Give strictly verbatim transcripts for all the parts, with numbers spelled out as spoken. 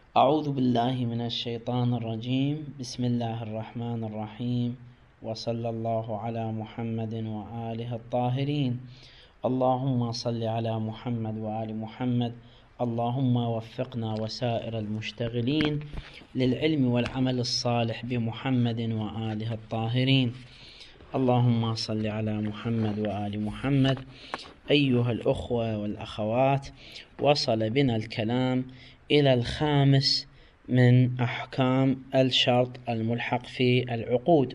أعوذ بالله من الشيطان الرجيم. بسم الله الرحمن الرحيم، وصلى الله على محمد وآله الطاهرين. اللهم صل على محمد وآل محمد. اللهم وفقنا وسائر المشتغلين للعلم والعمل الصالح بمحمد وآله الطاهرين. اللهم صل على محمد وآل محمد. أيها الأخوة والأخوات، وصل بنا الكلام إلى الخامس من أحكام الشرط الملحق في العقود.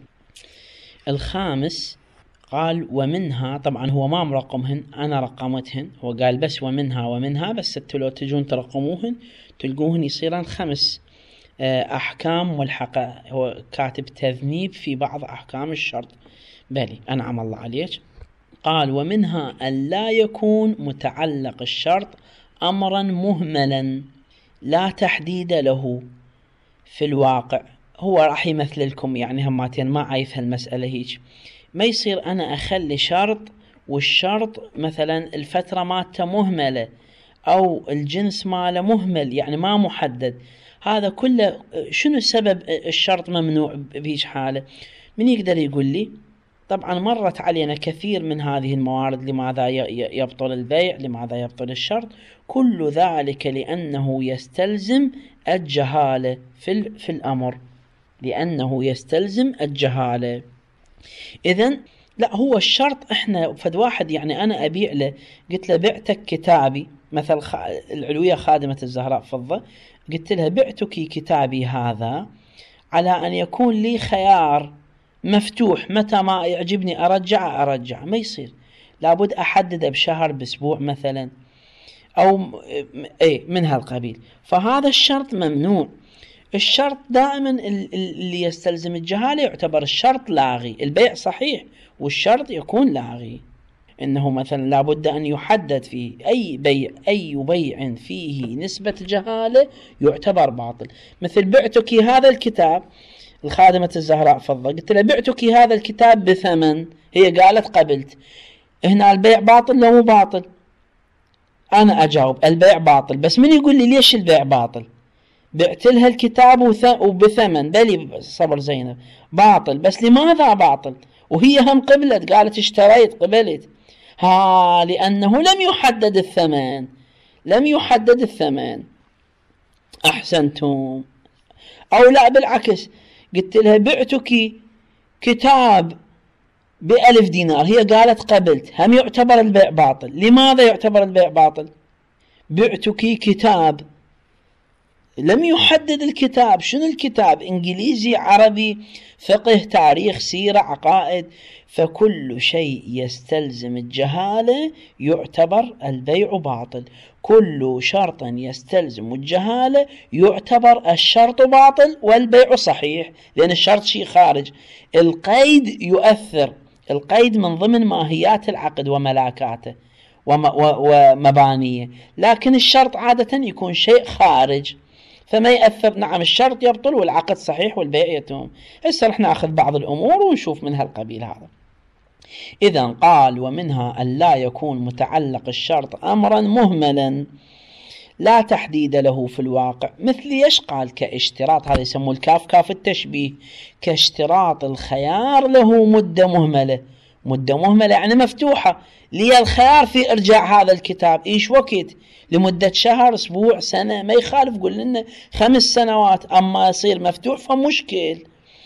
الخامس قال ومنها، طبعا هو ما مرقمهن، أنا رقمتهن، هو قال بس ومنها ومنها، بس انتوا لو تجون ترقموهن تلقوهن يصيران خمس أحكام ملحقة. هو كاتب تذنيب في بعض أحكام الشرط، بلي أنعم الله عليك. قال ومنها أن لا يكون متعلق الشرط أمرا مهملا لا تحديد له في الواقع. هو راح يمثل لكم يعني هماتين ما عايف هالمسألة هيك. ما يصير أنا أخلي شرط والشرط مثلا الفترة مالته مهملة أو الجنس ماله مهمل، يعني ما محدد. هذا كله شنو سبب الشرط ممنوع بهيج حالة؟ من يقدر يقول لي؟ طبعا مرت علينا كثير من هذه الموارد. لماذا يبطل البيع؟ لماذا يبطل الشرط؟ كل ذلك لأنه يستلزم الجهالة في, في الأمر، لأنه يستلزم الجهالة. إذن لا، هو الشرط إحنا فد واحد يعني أنا أبيع له، قلت له بعتك كتابي، مثل العلوية خادمة الزهراء فضة، قلت لها بعتك كتابي هذا على أن يكون لي خيار مفتوح، متى ما يعجبني أرجع أرجع. ما يصير، لابد أحدد بشهر، بأسبوع مثلا، أو إيه من هالقبيل. فهذا الشرط ممنوع. الشرط دائما اللي يستلزم الجهالة يعتبر الشرط لاغي. البيع صحيح والشرط يكون لاغي. إنه مثلا لابد أن يحدد في أي بيع، أي بيع فيه نسبة جهالة يعتبر باطل. مثل بعتك هذا الكتاب، الخادمة الزهراء فضة، قلت لها بعتك هذا الكتاب بثمن، هي قالت قبلت. هنا البيع باطل لو مو باطل؟ أنا أجاوب البيع باطل، بس من يقول لي ليش البيع باطل؟ بعت لها الكتاب وبثمن، بلي صبر زينب باطل، بس لماذا باطل؟ وهي هم قبلت، قالت اشتريت قبلت. ها لأنه لم يحدد الثمن، لم يحدد الثمن. أحسنتم. أو لا بالعكس، قلت لها بعتك كتاب بألف دينار، هي قالت قبلت، هم يعتبر البيع باطل. لماذا يعتبر البيع باطل؟ بعتك كتاب، لم يحدد الكتاب. شنو الكتاب؟ إنجليزي، عربي، فقه، تاريخ، سيرة، عقائد. فكل شيء يستلزم الجهالة يعتبر البيع باطل. كل شرط يستلزم الجهالة يعتبر الشرط باطل والبيع صحيح، لأن الشرط شيء خارج. القيد يؤثر، القيد من ضمن ماهيات العقد وملاكاته ومبانيه، لكن الشرط عادة يكون شيء خارج فما يأثر. نعم الشرط يبطل والعقد صحيح والبيع يتم. هسه رح ناخذ بعض الأمور ونشوف من هالقبيل هذا. إذا قال ومنها أن لا يكون متعلق الشرط أمرا مهملا لا تحديد له في الواقع. مثل ايش؟ قال كاشتراط، هذا يسموه الكاف كاف التشبيه، كاشتراط الخيار له مدة مهملة. مدة مهملة يعني مفتوحة، لي الخيار في إرجاع هذا الكتاب. إيش وقت؟ لمدة شهر، أسبوع، سنة، ما يخالف. قل لنا خمس سنوات، أما يصير مفتوح فمشكل.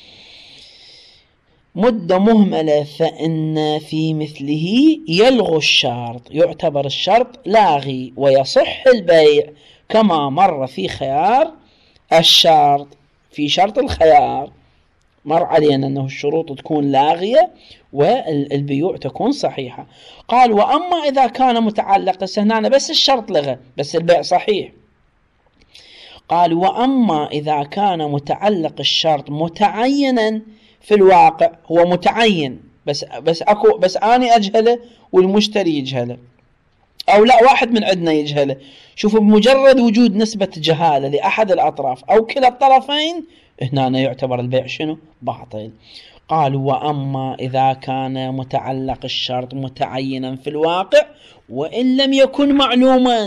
مدة مهملة فإن في مثله يلغو الشرط، يعتبر الشرط لاغي ويصح البيع، كما مر في خيار الشرط. في شرط الخيار مر علينا أنه الشروط تكون لاغية والبيوع تكون صحيحة. قال وأما إذا كان متعلق، هنا بس الشرط لغى بس البيع صحيح. قال وأما إذا كان متعلق الشرط متعينا في الواقع، هو متعين بس بس اكو بس اني اجهله والمشتري يجهله، او لا واحد من عندنا يجهله. شوفوا بمجرد وجود نسبة جهالة لأحد الأطراف أو كلا الطرفين، هنا يعتبر البيع شنو؟ باطل. قالوا وأما إذا كان متعلق الشرط متعينا في الواقع وإن لم يكن معلوما،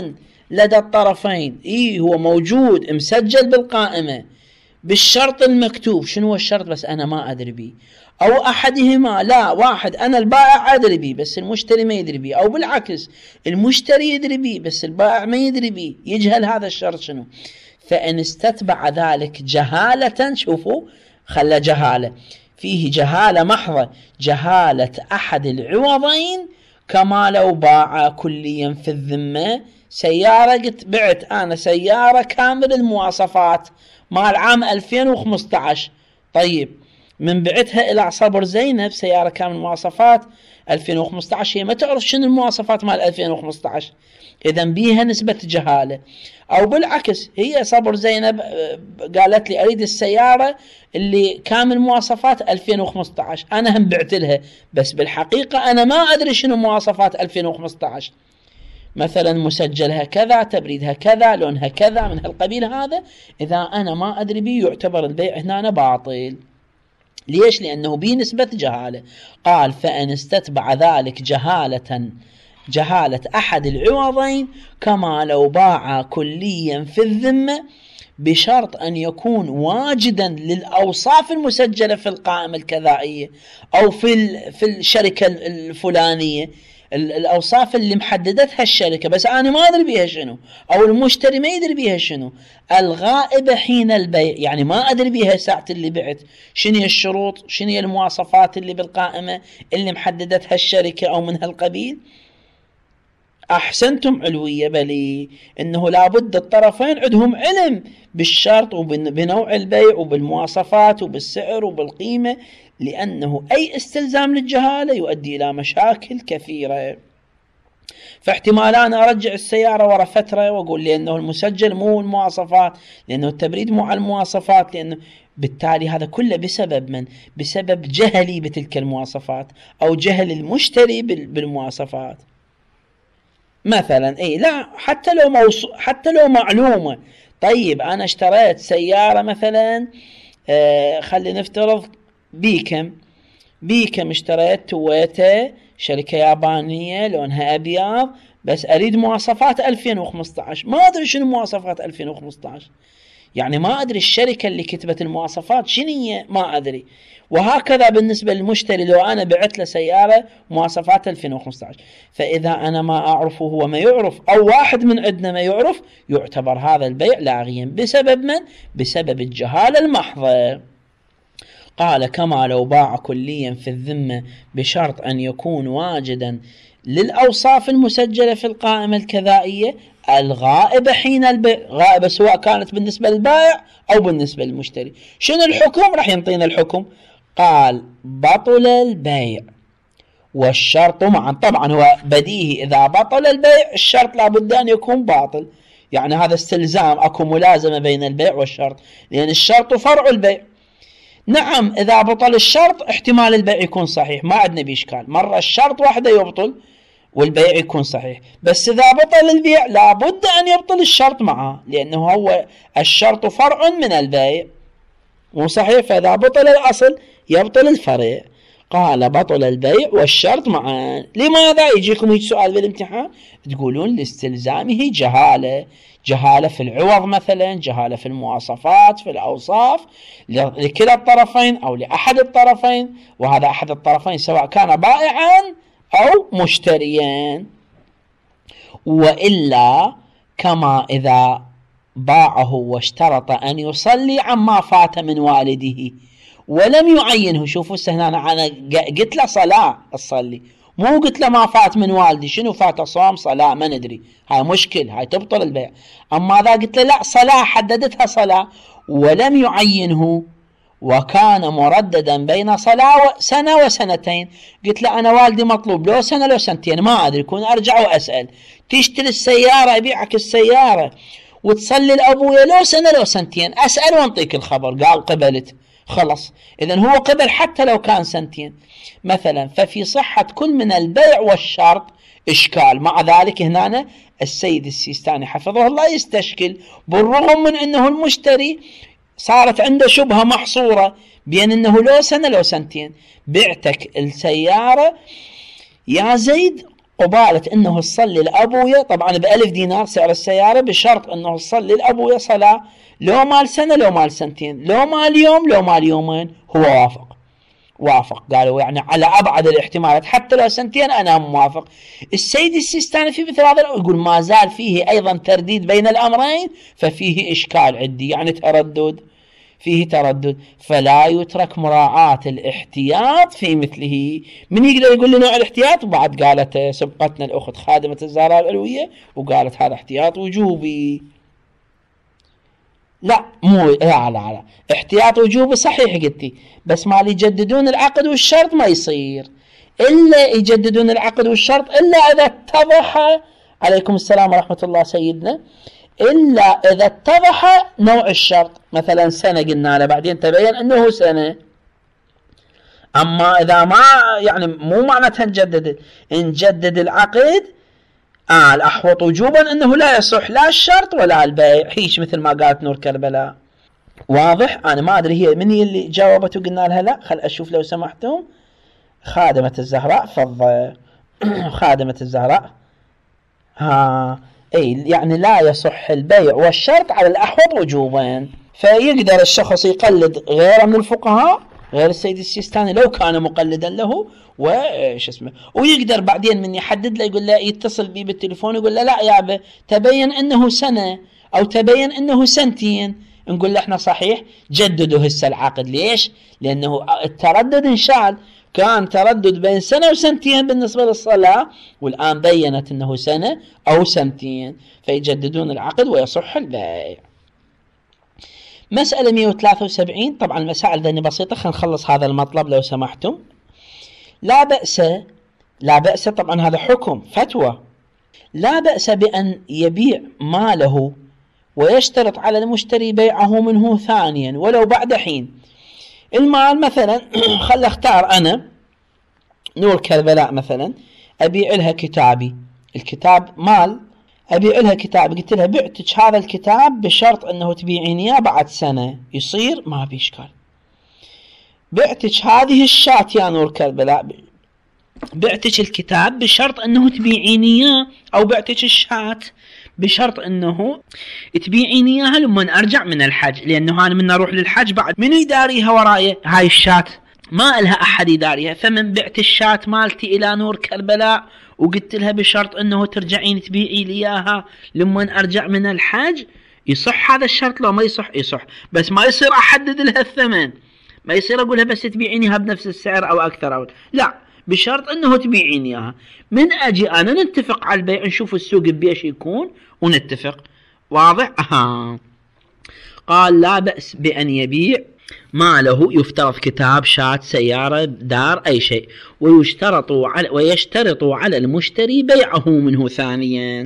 لدى الطرفين، إيه هو موجود مسجل بالقائمة بالشرط المكتوب. شنو هو الشرط بس أنا ما أدري به، أو أحدهما، لا واحد أنا البائع أدري به بس المشتري ما يدري به، أو بالعكس المشتري يدري به بس البائع ما يدري به، يجهل هذا الشرط شنو. فإن استتبع ذلك جهالة، شوفوا خلى جهالة، فيه جهالة محضة، جهالة أحد العوضين، كما لو باع كليا في الذمة سيارة. قلت بعت أنا سيارة كامل المواصفات مال عام ألفين وخمسة عشر، طيب من بعتها إلى صبر زينب سيارة كامل المواصفات ألفين وخمسة عشر، هي ما تعرف شنو المواصفات مال ألفين وخمسة عشر، إذا بيها نسبة جهالة. أو بالعكس هي صبر زينب قالت لي أريد السيارة اللي كامل مواصفات ألفين وخمسة عشر، أنا هم بعت لها بس بالحقيقة أنا ما أدري شنو مواصفات ألفين وخمسة عشر، مثلا مسجلها كذا، تبريدها كذا، لونها كذا، من هالقبيل هذا. إذا أنا ما أدري به يعتبر البيع هنا باطل. ليش؟ لأنه به نسبة جهالة. قال فإن استتبع ذلك جهالة جهالة أحد العوضين، كما لو باع كليا في الذمة بشرط أن يكون واجدا للأوصاف المسجلة في القائمة الكذائية أو في في الشركة الفلانية، الأوصاف اللي محددتها الشركة بس أنا ما أدري بيها شنو، أو المشتري ما يدري بيها شنو، الغائبة حين البيع، يعني ما أدري بيها ساعة اللي بعت شنو الشروط، شنو المواصفات اللي بالقائمة اللي محددتها الشركة أو من هالقبيل. أحسنتم علوية، بلي إنه لابد الطرفين عندهم علم بالشرط وبنوع البيع وبالمواصفات وبالسعر وبالقيمة، لأنه أي استلزام للجهالة يؤدي إلى مشاكل كثيرة. فاحتمال أنا أرجع السيارة ورا فترة وأقول لأنه المسجل مو المواصفات، لأنه التبريد مو على المواصفات، لأنه بالتالي هذا كله بسبب من؟ بسبب جهلي بتلك المواصفات أو جهل المشتري بالمواصفات مثلا. اي لا، حتى لو موصو... حتى لو معلومة. طيب انا اشتريت سيارة مثلا آه خلي نفترض بيكم بيكم اشتريت تويوتا شركة يابانية لونها ابيض، بس اريد مواصفات ألفين وخمسة عشر، ما ادري شنو مواصفات ألفين وخمسة عشر، يعني ما ادري الشركة اللي كتبت المواصفات شنو هي، ما ادري. وهكذا بالنسبة للمشتري لو أنا بعت له سيارة مواصفات ألفين وخمسة عشر، فإذا أنا ما أعرفه هو ما يعرف أو واحد من عندنا ما يعرف، يعتبر هذا البيع لاغيا بسبب من؟ بسبب الجهالة المحضة. قال كما لو باع كليا في الذمة بشرط أن يكون واجدا للأوصاف المسجلة في القائمة الكذائية الغائبة حين البيع، غائبة سواء كانت بالنسبة للبائع أو بالنسبة للمشتري. شنو الحكم؟ راح ينطينا الحكم. قال بطل البيع والشرط معا. طبعا هو بديهي إذا بطل البيع الشرط لابد أن يكون باطل، يعني هذا استلزام، أكو ملازمة بين البيع والشرط، لأن الشرط فرع البيع. نعم إذا بطل الشرط احتمال البيع يكون صحيح، ما عندنا بإشكال، مرة الشرط واحدة يبطل والبيع يكون صحيح، بس إذا بطل البيع لابد أن يبطل الشرط معه، لأنه هو الشرط فرع من البيع، مو صحيح؟ فإذا بطل الأصل يبطل الفرع. قال بطل البيع والشرط معا. لماذا؟ يجيكم هيك سؤال بالامتحان تقولون لاستلزامه جهالة، جهالة في العوض مثلا، جهالة في المواصفات، في الأوصاف لكلا الطرفين أو لأحد الطرفين، وهذا أحد الطرفين سواء كان بائعا أو مشتريا. وإلا كما إذا باعه واشترط أن يصلي عما فات من والده ولم يعينه. شوفوا هنا أنا قلت له صلاة تصلي، مو قلت له ما فات من والدي، شنو فات؟ صوم، صلاة، ما ندري، هاي مشكل، هاي تبطل البيع. أما إذا قلت له لا صلاة، حددتها صلاة ولم يعينه وكان مرددا بين صلاة سنة وسنتين، قلت له أنا والدي مطلوب لو سنة لو سنتين ما أدري، كون أرجع وأسأل، تشتري السيارة أبيعك السيارة وتصلي لأبويا لو سنة لو سنتين، أسأل وانطيك الخبر، قال قبلت، خلص. إذن هو قبل حتى لو كان سنتين مثلا. ففي صحة كل من البيع والشرط إشكال. مع ذلك هنا السيد السيستاني حفظه الله يستشكل، بالرغم من أنه المشتري صارت عنده شبهة محصورة بين أنه لو سنة لو سنتين بعتك السيارة يا زيد وبالت انه تصلي لابويا طبعا بألف دينار سعر السيارة، بشرط انه تصلي لابويا صلاة لو مال سنة لو مال سنتين لو مال يوم لو مال يومين. هو وافق وافق قالوا يعني على ابعد الاحتمالات حتى لو سنتين انا موافق. السيد السيستاني في مثل هذا يقول ما زال فيه ايضا ترديد بين الامرين، ففيه اشكال عندي يعني تردد، فيه تردد، فلا يترك مراعاة الاحتياط في مثله. من يقدر يقول لي نوع الاحتياط؟ وبعد قالت سبقتنا الاخت خادمة الزهراء العلوية وقالت هذا احتياط وجوبي. لا مو لا لا لا احتياط وجوبي صحيح قلتي، بس ما يجددون العقد والشرط ما يصير الا يجددون العقد والشرط الا اذا اتضح، عليكم السلام ورحمة الله سيدنا، الا اذا اتضح نوع الشرط. مثلا سنة قلنا له بعدين تبين انه سنة. اما اذا ما يعني مو معناتها نجدد نجدد العقد آه الأحوط وجوبا أنه لا يصح لا الشرط ولا البيع، هيش مثل ما قالت نور كربلاء. واضح؟ أنا ما أدري هي من هي اللي جاوبت وقلنا لها لا. خل أشوف لو سمحتم. خادمة الزهراء فض خادمة الزهراء ها أي يعني لا يصح البيع والشرط على الأحوط وجوبا. فيقدر الشخص يقلد غيره من الفقهاء غير السيد السيستاني لو كان مقلدا له وش اسمه، ويقدر بعدين من يحدد له يقول له يتصل بي بالتليفون يقول له لا يابا تبين انه سنة او تبين انه سنتين، نقول له احنا صحيح جددوا هسه العقد. ليش؟ لانه التردد انشال، كان تردد بين سنة وسنتين بالنسبة للصلاة والآن بينت انه سنة او سنتين، فيجددون العقد ويصح البيع. مسألة مئة وثلاثة وسبعين. طبعا المسائل ذني بسيطة، خلينا نخلص هذا المطلب لو سمحتم. لا بأس لا بأس طبعا هذا حكم فتوى، لا بأس بأن يبيع ماله ويشترط على المشتري بيعه منه ثانيا ولو بعد حين. المال مثلا خل اختار أنا نور كربلاء مثلا أبيع لها كتابي، الكتاب مال، أبيع لها كتاب، قلت لها بعتك هذا الكتاب بشرط أنه تبيعيني إياه بعد سنة، يصير؟ ما في إشكال. بعتك هذه الشاة يا نور كربلاء، بعتك الكتاب بشرط أنه تبيعيني إياه، أو بعتك الشاة بشرط أنه تبيعيني إياها لما أرجع من الحج، لأنه أنا من أروح للحج بعد منو يداريها ورايا هاي الشاة؟ ما إلها أحد يداريها. فمن بعت الشاة مالتي إلى نور كربلاء وقلت لها بشرط أنه ترجعين تبيعي لي إياها لما أرجع من الحج، يصح هذا الشرط لو ما يصح؟ يصح، بس ما يصير أحدد لها الثمن، ما يصير أقولها بس تبيعينيها بنفس السعر أو أكثر أو لا، بشرط أنه تبيعيني إياها. من أجي أنا نتفق على البيع، نشوف السوق بيش يكون ونتفق. واضح؟ أها. قال لا بأس بأن يبيع ماله، يفترض كتاب شاة سيارة دار أي شيء، ويشترط على ويشترط على المشتري بيعه منه ثانيا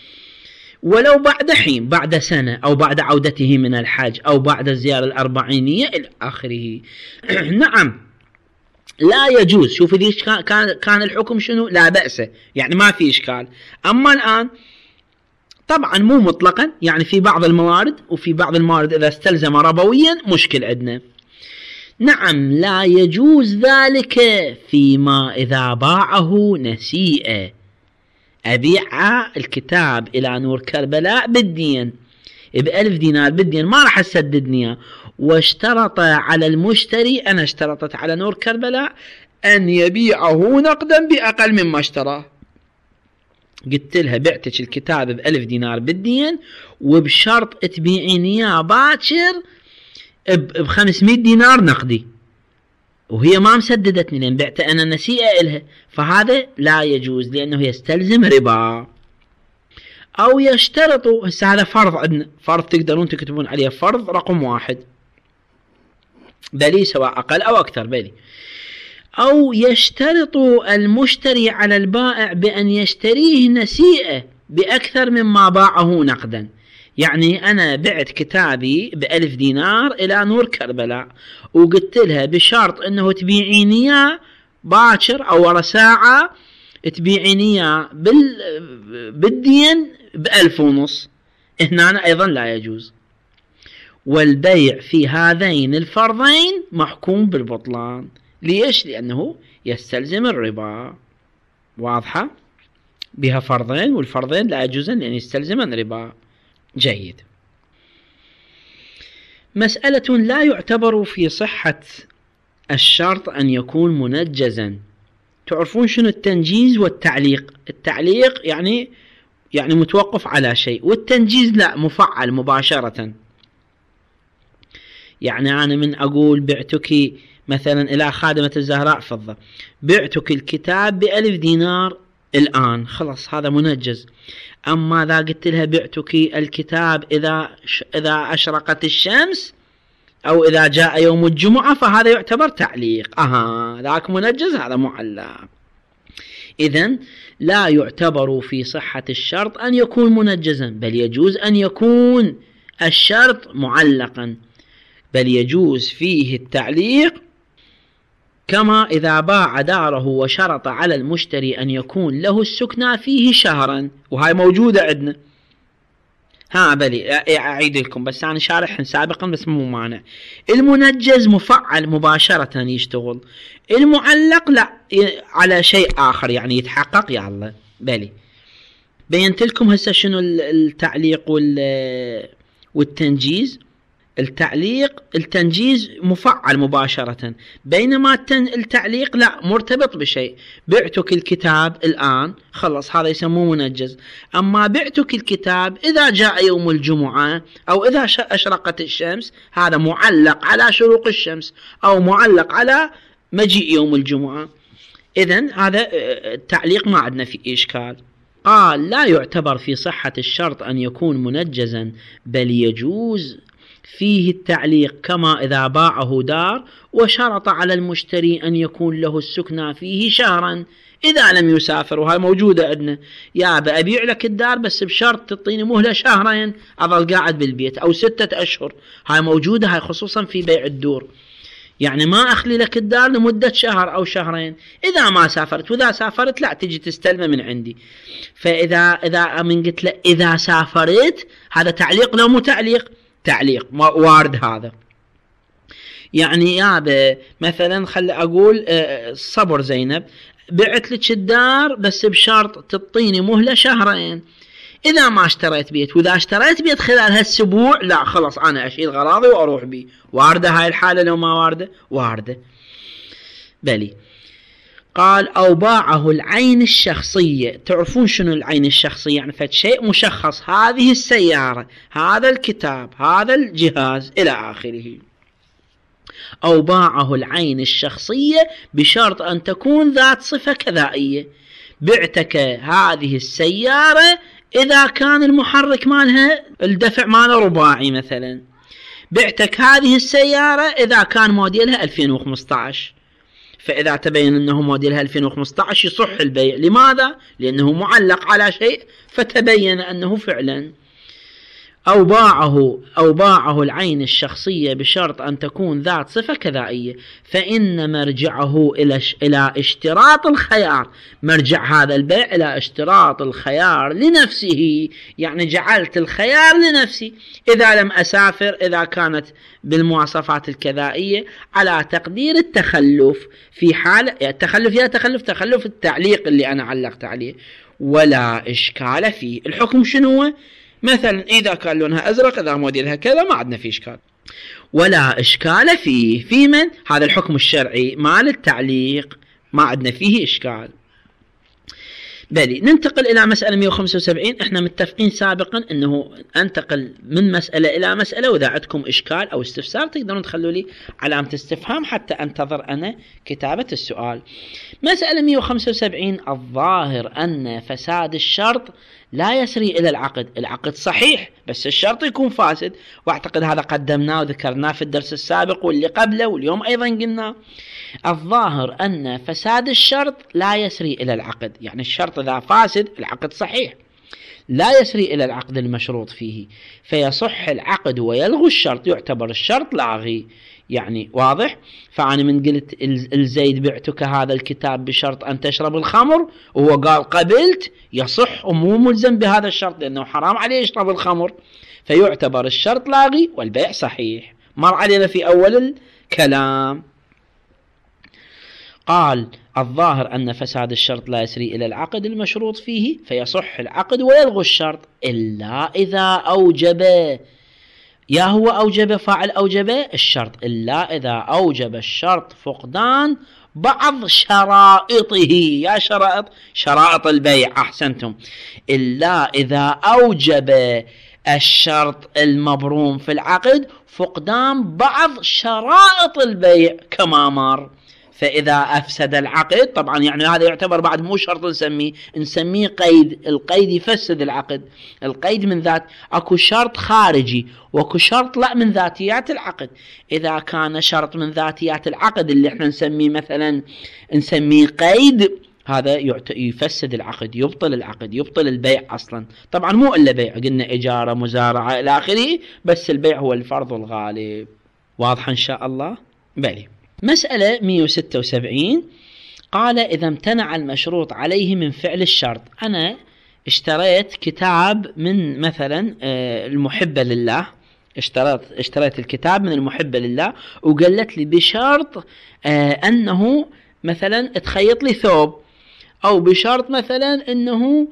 ولو بعد حين، بعد سنة أو بعد عودته من الحج أو بعد الزيارة الأربعينية إلى آخره. نعم لا يجوز. شوف ليش كان كان الحكم شنو؟ لا بأس، يعني ما في إشكال. أما الآن طبعا مو مطلقا، يعني في بعض الموارد، وفي بعض الموارد إذا استلزم ربويا مشكل عندنا. نعم لا يجوز ذلك فيما إذا باعه نسيئة. أبيع الكتاب إلى نور كربلاء بالدين بألف دينار بالدين، ما راح أسددني، واشترط على المشتري، أنا اشترطت على نور كربلاء أن يبيعه نقدا بأقل مما اشتراه. قلت لها بعتك الكتاب بألف دينار بالدين وبشرط تبيعيني اياه باكر بخمسمائة دينار نقدي، وهي ما مسددتني لأن بعت أنا نسيئة إلها، فهذا لا يجوز لأنه يستلزم ربا. أو يشترطوا، هسه هذا فرض عندنا، فرض تقدرون تكتبون عليه فرض رقم واحد بلي سواء أقل أو أكثر بلي. أو يشترط المشتري على البائع بأن يشتريه نسيئة بأكثر مما باعه نقدا. يعني أنا بعت كتابي بألف دينار إلى نور كربلاء وقلت لها بشرط أنه تبيعيني باكر أو ورا ساعة تبيعيني بالدين بألف ونص، هنا أنا أيضا لا يجوز. والبيع في هذين الفرضين محكوم بالبطلان. ليش؟ لأنه يستلزم الربا. واضحة؟ بها فرضين، والفرضين لا يجوزن لأن يستلزمن ربا. جيد. مسألة لا يعتبر في صحة الشرط أن يكون منجزا. تعرفون شنو التنجيز والتعليق؟ التعليق يعني يعني متوقف على شيء، والتنجيز لا، مفعل مباشرة. يعني أنا من أقول بعتك مثلا إلى خادمة الزهراء فضة، بعتك الكتاب بألف دينار الآن، خلاص هذا منجز. أما إذا قلت لها بعتك الكتاب إذا إذا أشرقت الشمس أو إذا جاء يوم الجمعة، فهذا يعتبر تعليق. أها ذاك منجز، هذا معلق. إذن لا يعتبر في صحة الشرط أن يكون منجزا، بل يجوز أن يكون الشرط معلقا، بل يجوز فيه التعليق. كما إذا باع داره وشرط على المشتري أن يكون له السكنى فيه شهرا، وهاي موجودة عندنا. ها بلي أعيد لكم، بس أنا شارح سابقا بس مو مانع. المنجز مفعل مباشرة يشتغل، المعلق لا، على شيء آخر يعني يتحقق. يا الله بلي بينت لكم هسه شنو التعليق والتنجيز. التعليق التنجيز مفعل مباشرة، بينما التعليق لا، مرتبط بشيء. بعتك الكتاب الآن، خلص هذا يسموه منجز. أما بعتك الكتاب إذا جاء يوم الجمعة أو إذا أشرقت الشمس، هذا معلق على شروق الشمس أو معلق على مجيء يوم الجمعة. إذن هذا التعليق ما عندنا فيه إشكال. قال لا يعتبر في صحة الشرط أن يكون منجزا، بل يجوز فيه التعليق. كما إذا باعه دار وشرط على المشتري أن يكون له السكنى فيه شهرا إذا لم يسافر، وهي موجودة عندنا. يا بأبيع لك الدار بس بشرط تعطيني مهلة شهرين أظل قاعد بالبيت، أو ستة أشهر. هاي موجودة، هاي خصوصا في بيع الدور. يعني ما أخلي لك الدار لمدة شهر أو شهرين إذا ما سافرت، وإذا سافرت لا تجي تستلمه من عندي. فإذا إذا من قلت له إذا سافرت، هذا تعليق لو مو تعليق؟ تعليق وارد هذا. يعني يا مثلا خل أقول صبر زينب، بعت لك الدار بس بشرط تعطيني مهلة شهرين إذا ما اشتريت بيت، وإذا اشتريت بيت خلال هالسبوع لا خلاص أنا أشيل غراضي وأروح بي. واردة هاي الحالة لو ما واردة؟ واردة. بلي. قال أو باعه العين الشخصية. تعرفون شنو العين الشخصية؟ يعني فد شيء مشخص، هذه السيارة، هذا الكتاب، هذا الجهاز إلى آخره. أو باعه العين الشخصية بشرط أن تكون ذات صفة كذائية. بعتك هذه السيارة إذا كان المحرك مالها الدفع ماله رباعي مثلا. بعتك هذه السيارة إذا كان موديلها ألفين وخمسة عشر. فإذا تبين أنه موديلها ألفين وخمسة عشر يصح البيع. لماذا؟ لأنه معلق على شيء فتبين أنه فعلا. أو باعه أو باعه العين الشخصية بشرط أن تكون ذات صفة كذائية، فإن مرجعه إلى إلى اشتراط الخيار. مرجع هذا البيع إلى اشتراط الخيار لنفسه، يعني جعلت الخيار لنفسي إذا لم أسافر، إذا كانت بالمواصفات الكذائية، على تقدير التخلف. في حال التخلف يا تخلف تخلف التعليق اللي أنا علقت عليه، ولا إشكال فيه. الحكم شنو؟ مثلا إذا كان لونها أزرق، إذا موديلها كذا، ما عندنا فيه إشكال. ولا إشكال فيه. في من؟ هذا الحكم الشرعي مال التعليق، ما عندنا فيه إشكال. بلي. ننتقل إلى مسألة مئة وخمسة وسبعين. إحنا متفقين سابقا أنه أنتقل من مسألة إلى مسألة، وإذا عندكم إشكال أو استفسار تقدرون تخلوا لي علامة استفهام حتى أنتظر أنا كتابة السؤال. مسألة مئة وخمسة وسبعين. الظاهر أن فساد الشرط لا يسري إلى العقد. العقد صحيح بس الشرط يكون فاسد، وأعتقد هذا قدمناه وذكرناه في الدرس السابق واللي قبله، واليوم أيضا قلنا. الظاهر أن فساد الشرط لا يسري إلى العقد، يعني الشرط إذا فاسد العقد صحيح، لا يسري إلى العقد المشروط فيه، فيصح العقد ويلغو الشرط، يعتبر الشرط لاغي. يعني واضح؟ فأنا من قلت الزيد بعتك هذا الكتاب بشرط أن تشرب الخمر، وهو قال قبلت، يصح ومو ملزم بهذا الشرط لأنه حرام عليه يشرب الخمر، فيعتبر الشرط لاغي والبيع صحيح. مر علينا في أول الكلام. قال الظاهر أن فساد الشرط لا يسري إلى العقد المشروط فيه فيصح العقد ويلغو الشرط إلا إذا أوجب، يا هو أوجب فاعل أوجب الشرط، إلا إذا أوجب الشرط فقدان بعض شرائطه، يا شرائط شرائط البيع، أحسنتم، إلا إذا أوجب الشرط المبروم في العقد فقدان بعض شرائط البيع كما مر. فإذا أفسد العقد، طبعا يعني هذا يعتبر بعد مو شرط نسميه نسميه قيد، القيد يفسد العقد، القيد من ذات أكو شرط خارجي وأكو شرط لا من ذاتيات العقد. إذا كان شرط من ذاتيات العقد اللي احنا نسميه مثلا نسميه قيد، هذا يفسد العقد، يبطل العقد، يبطل البيع أصلا. طبعا مو إلا بيع، قلنا إجارة مزارعة إلى آخره، بس البيع هو الفرض الغالب. واضح إن شاء الله؟ بلي. مسألة مئة وستة وسبعين قال إذا امتنع المشروط عليه من فعل الشرط. أنا اشتريت كتاب من مثلا المحبة لله، اشتريت اشتريت الكتاب من المحبة لله وقالت لي بشرط أنه مثلا تخيط لي ثوب، أو بشرط مثلا أنه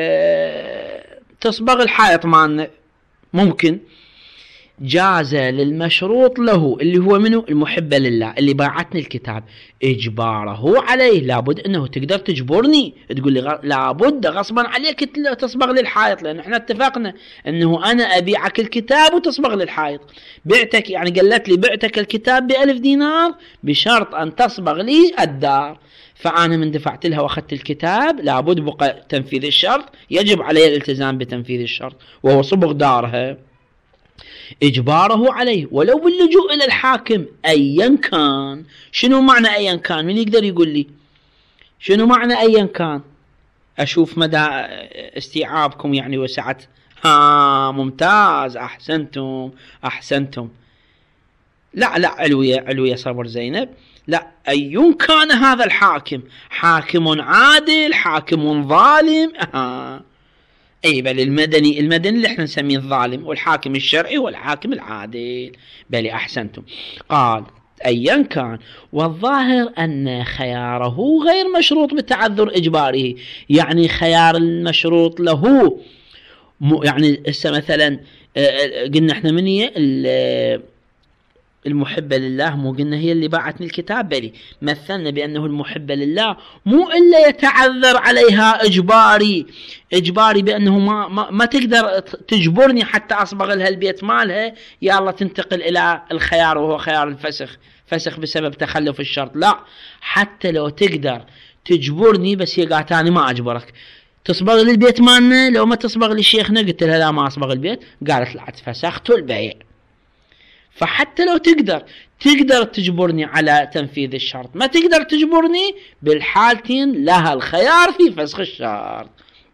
تصبغ الحائط مالنا. ممكن جاز للمشروط له اللي هو منه المحبة لله اللي باعتني الكتاب إجباره عليه، لابد أنه تقدر تجبرني تقول لي لابد غصبا عليك تصبغ لي الحائط، لأن احنا اتفقنا أنه أنا أبيعك الكتاب وتصبغ لي الحائط. بعتك يعني قالت لي بعتك الكتاب بألف دينار بشرط أن تصبغ لي الدار، فأنا من دفعت لها وأخذت الكتاب لابد بقى تنفيذ الشرط، يجب علي الالتزام بتنفيذ الشرط وهو صبغ دارها. إجباره عليه ولو باللجوء إلى الحاكم أيا كان. شنو معنى أيا كان؟ من يقدر يقول لي شنو معنى أيا كان؟ أشوف مدى استيعابكم يعني وسعت. ها ممتاز، أحسنتم أحسنتم. لا لا علوية علوية صبر زينب. لا، أيا كان هذا الحاكم، حاكم عادل حاكم ظالم. ها أي بل المدني، المدني اللي احنا نسميه الظالم، والحاكم الشرعي والحاكم العادل. بل أحسنتم. قال أيا كان، والظاهر أن خياره غير مشروط بتعذر إجباره، يعني خيار المشروط له يعني مثلا قلنا احنا من هي المحبة لله، مو قلنا هي اللي باعتني الكتاب؟ بلي مثلنا بأنه المحبة لله مو إلا يتعذر عليها إجباري، إجباري بأنه ما, ما, ما تقدر تجبرني حتى أصبغ لها البيت مالها، يا الله تنتقل إلى الخيار وهو خيار الفسخ، فسخ بسبب تخلف الشرط. لا، حتى لو تقدر تجبرني بس هي قالت أنا ما أجبرك، تصبغ لي البيت مالنا، لو ما تصبغ لي شيخنا قلت لها لا ما أصبغ البيت، قالت لا فسخت البيع. فحتى لو تقدر تقدر تجبرني على تنفيذ الشرط، ما تقدر تجبرني، بالحالتين لها الخيار في فسخ الشرط.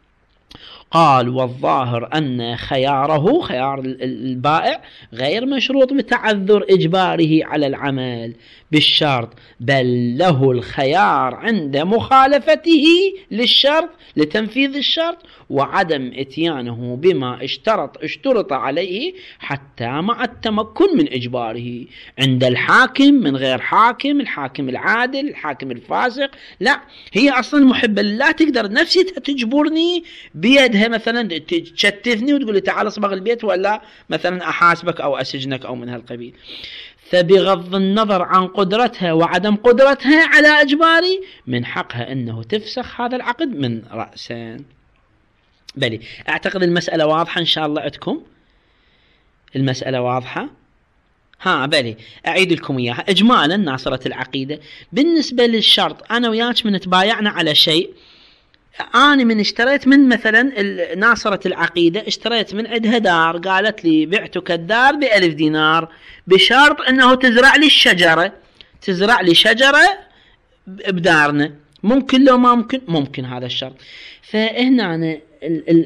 قال والظاهر أن خياره خيار البائع غير مشروط بتعذر إجباره على العمل بالشرط، بل له الخيار عند مخالفته للشرط لتنفيذ الشرط وعدم اتيانه بما اشترط اشترط عليه حتى مع التمكن من إجباره عند الحاكم من غير حاكم، الحاكم العادل، الحاكم الفاسق. لا، هي أصلا محبة لله تقدر نفسها تجبرني بيدها، مثلا تشتتني وتقول لي تعال اصبغ البيت، ولا مثلا أحاسبك أو أسجنك أو من هالقبيل. فبغض النظر عن قدرتها وعدم قدرتها على إجباري، من حقها أنه تفسخ هذا العقد من رأسا. بلي أعتقد المسألة واضحة إن شاء الله عندكم، المسألة واضحة. ها بلي أعيد لكم إياها إجمالا ناصرة العقيدة. بالنسبة للشرط أنا وياك من تبايعنا على شيء، أنا من اشتريت من مثلا ناصرة العقيدة اشتريت من عندها دار، قالت لي بعتك الدار بألف دينار بشرط أنه تزرع لي الشجرة، تزرع لي شجرة بدارنا. ممكن لو ما ممكن؟ ممكن هذا الشرط. فهنا أنا ال ال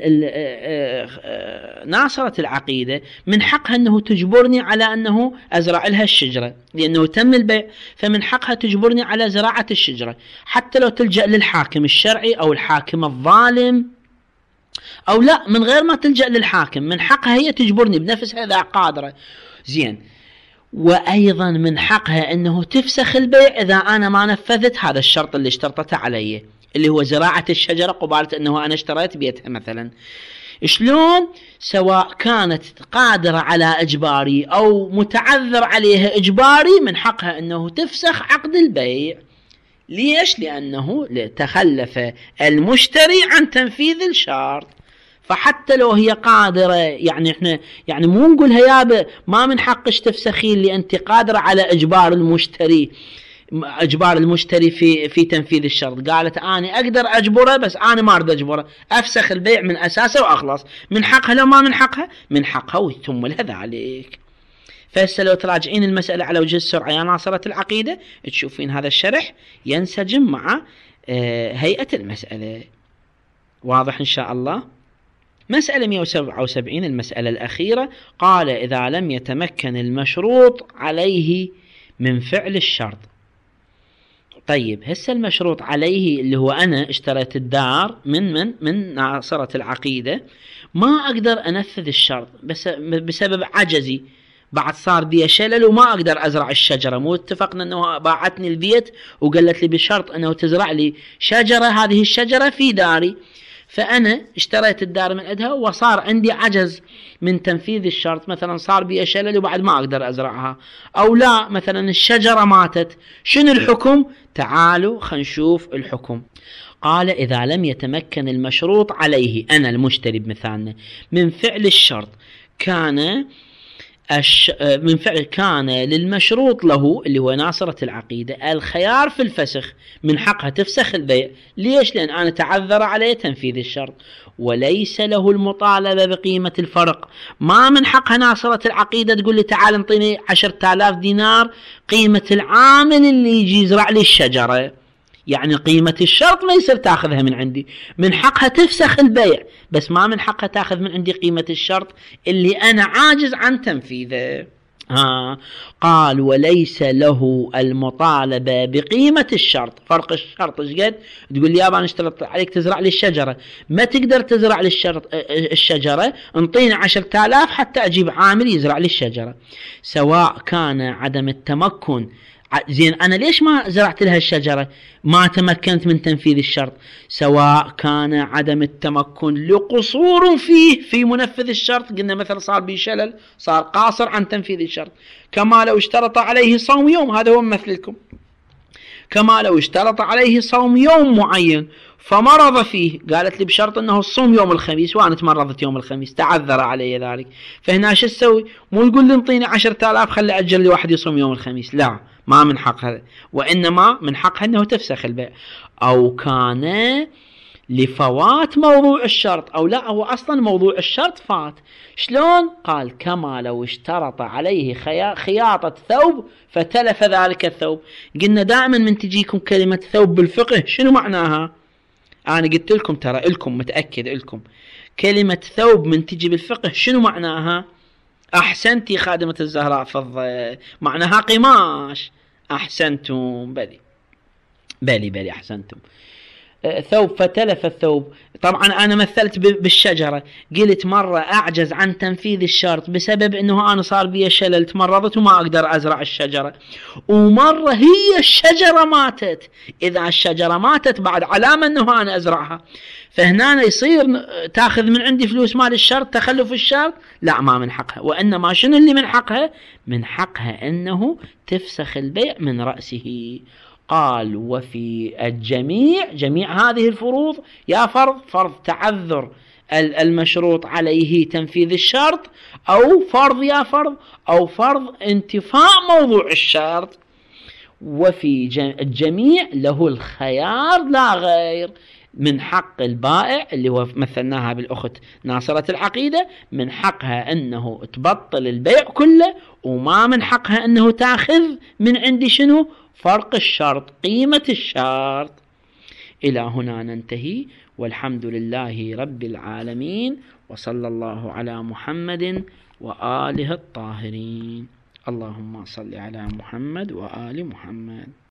ال ناصرة العقيدة من حقها أنه تجبرني على أنه أزرع لها الشجرة، لأنه تم البيع، فمن حقها تجبرني على زراعة الشجرة، حتى لو تلجأ للحاكم الشرعي أو الحاكم الظالم، أو لا من غير ما تلجأ للحاكم، من حقها هي تجبرني بنفسها إذا قادرة. زين، وأيضا من حقها أنه تفسخ البيع إذا أنا ما نفذت هذا الشرط اللي اشترطته علي، اللي هو زراعة الشجرة قبالة أنه أنا اشتريت بيتها مثلا. شلون؟ سواء كانت قادرة على إجباري أو متعذر عليها إجباري، من حقها أنه تفسخ عقد البيع. ليش؟ لأنه تخلف المشتري عن تنفيذ الشرط. فحتى لو هي قادرة، يعني احنا يعني مو نقولها يابا ما من حقش تفسخين اللي انت قادرة على اجبار المشتري، اجبار المشتري في في تنفيذ الشرط. قالت انا اقدر اجبره بس انا ما اريد اجبره، افسخ البيع من اساسه واخلص. من حقها لو ما من حقها؟ من حقها ويتم لها ذلك. فهسه لو تراجعين المسألة على وجه السرعة يا ناصرة العقيدة تشوفين هذا الشرح ينسجم مع هيئة المسألة. واضح إن شاء الله؟ مسألة مئة وسبعة وسبعين المسألة الأخيرة، قال إذا لم يتمكن المشروط عليه من فعل الشرط. طيب هسه المشروط عليه اللي هو أنا اشتريت الدار من من من ناصرة العقيدة، ما أقدر أنفذ الشرط بس بسبب عجزي، بعد صار بي شلل وما أقدر أزرع الشجرة. مو اتفقنا أنه باعتني البيت وقالت لي بشرط أنه تزرع لي شجرة، هذه الشجرة في داري، فأنا اشتريت الدار من عندها وصار عندي عجز من تنفيذ الشرط، مثلا صار بي شلل وبعد ما أقدر أزرعها، أو لا مثلا الشجرة ماتت. شنو الحكم؟ تعالوا خلينا نشوف الحكم. قال إذا لم يتمكن المشروط عليه، أنا المشتري بمثالنا، من فعل الشرط، كان الش... من فعل كان للمشروط له اللي هو ناصرة العقيدة الخيار في الفسخ، من حقها تفسخ البيع. ليش؟ لأن أنا تعذر عليه تنفيذ الشرط، وليس له المطالبة بقيمة الفرق. ما من حقها ناصرة العقيدة تقول لي تعال انطيني عشرة آلاف دينار قيمة العامل اللي يجي يزرع لي الشجرة، يعني قيمة الشرط ما يصير تاخذها من عندي. من حقها تفسخ البيع بس ما من حقها تاخذ من عندي قيمة الشرط اللي أنا عاجز عن تنفيذه. آه. قال وليس له المطالبة بقيمة الشرط. فرق الشرط ايش قد؟ تقول لي يابا انا اشترطت عليك تزرع لي الشجرة، ما تقدر تزرع لي الشرط الشجرة، انطيني عشرة آلاف حتى اجيب عامل يزرع لي الشجرة. سواء كان عدم التمكن، زين أنا ليش ما زرعت لها الشجرة؟ ما تمكنت من تنفيذ الشرط. سواء كان عدم التمكن لقصور فيه في منفذ الشرط، قلنا مثلا صار به شلل، صار قاصر عن تنفيذ الشرط. كما لو اشترط عليه صوم يوم، هذا هو مثل لكم، كما لو اشترط عليه صوم يوم معين فمرض فيه، قالت لي بشرط انه الصوم يوم الخميس وانا تمرضت يوم الخميس، تعذر علي ذلك. فهنا شو تسوي؟ مو يقول لي انطيني عشرة آلاف خلي اجل لي واحد يصوم يوم الخميس، لا، ما من حق هذا، وانما من حقها انه تفسخ البيع. او كان لفوات موضوع الشرط، او لا هو اصلا موضوع الشرط فات. شلون؟ قال كما لو اشترط عليه خياطة ثوب فتلف ذلك الثوب. قلنا دائما من تجيكم كلمة ثوب بالفقه شنو معناها؟ انا قلت لكم ترى لكم متأكد لكم كلمة ثوب من تجي بالفقه شنو معناها؟ احسنتي خادمة الزهراء فضة، معناها قماش. احسنتم، بلي بلي بلي احسنتم. ثوب فتلف الثوب. طبعا أنا مثلت بالشجرة، قلت مرة أعجز عن تنفيذ الشرط بسبب أنه أنا صار بي شلل تمرضت وما أقدر أزرع الشجرة، ومرة هي الشجرة ماتت. إذا الشجرة ماتت بعد علامة أنه أنا أزرعها، فهنا يصير تاخذ من عندي فلوس مال الشرط، تخلف الشرط، لا ما من حقها. وإنما شنو اللي من حقها؟ من حقها أنه تفسخ البيع من رأسه. قال وفي الجميع، جميع هذه الفروض، يا فرض فرض تعذر المشروط عليه تنفيذ الشرط، أو فرض يا فرض أو فرض انتفاء موضوع الشرط، وفي الجميع له الخيار لا غير. من حق البائع اللي هو مثلناها بالأخت ناصرة العقيدة، من حقها أنه تبطل البيع كله، وما من حقها أنه تأخذ من عندي شنو؟ فرق الشرط، قيمة الشرط. إلى هنا ننتهي، والحمد لله رب العالمين، وصلى الله على محمد وآله الطاهرين. اللهم صل على محمد وآل محمد.